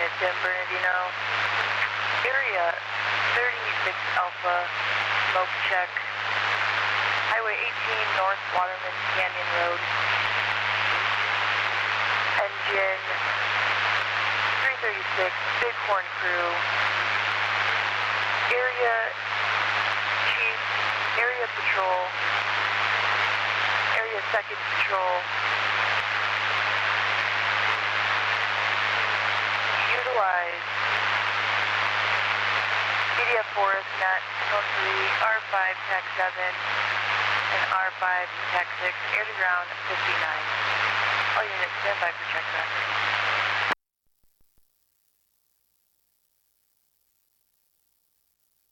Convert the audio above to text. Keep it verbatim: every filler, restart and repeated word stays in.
unit San Bernardino. Area thirty-six Alpha, smoke check. Highway eighteen North Waterman Canyon Road. Engine three thirty-six, Bighorn Crew. Area Chief, Area Patrol. Area Second Patrol. Utilize P D F Forest, Nat Zone three, R five, Tac seven, and R five, Tac six, air to ground fifty-nine. All units stand by for check traffic.